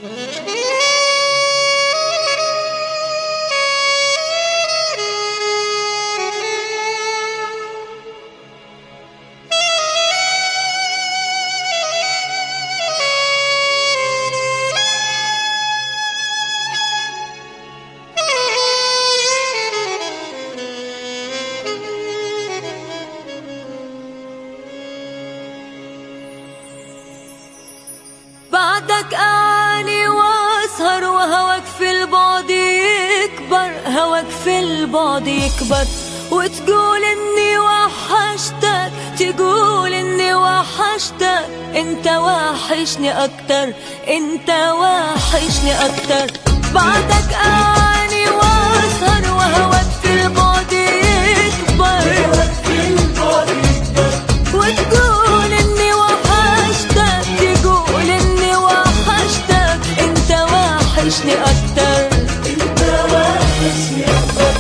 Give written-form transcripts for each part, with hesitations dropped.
بعدك أعاني وأسهر وهواك في البعد يكبر، هواك في البعد يكبر، وتقول إني وحشتك، تقول إني وحشتك، أنت وحشني أكتر، أنت وحشني أكتر. بعدك أعاني وأسهر وهواك في البعد يكبر، وتقول إني وحشتك، تقول إني وحشتك، أنت وحشني أكتر، أنت وحشني أكتر.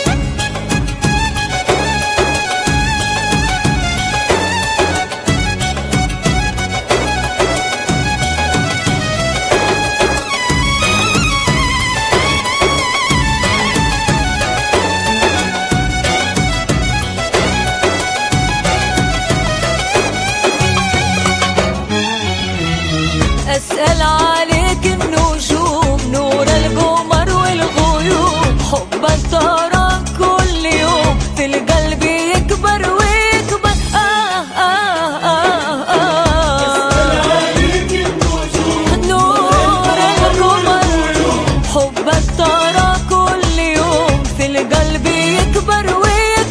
أسأل عليك النجوم، نور القمر والغيوم، حبك ترى كل يوم في القلب يكبر ويكبر. أسأل عليك النجوم، نور القمر، حبك ترى كل يوم في القلب يكبر ويكبر.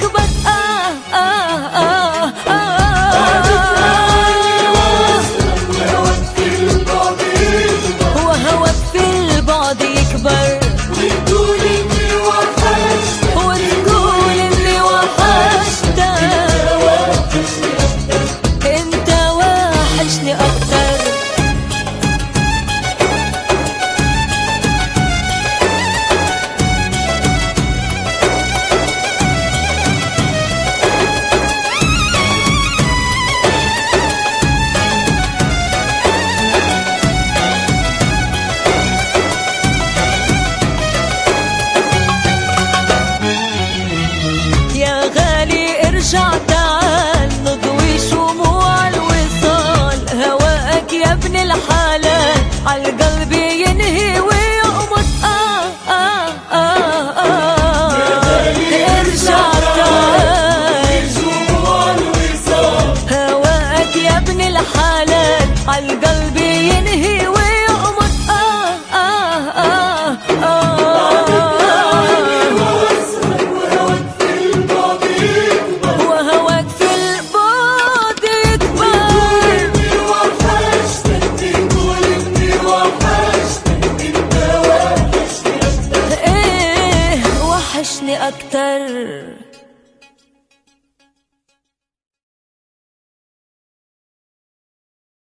ارجع تعال نضوي شموع الوصال، هواك يا ابن الحلال عالقلب ينهي ويقمص. ارجع تعال شموع الوصال، هواك يا ابن الحلال عالقلب ينهي ويقمص. وحشني أكتر.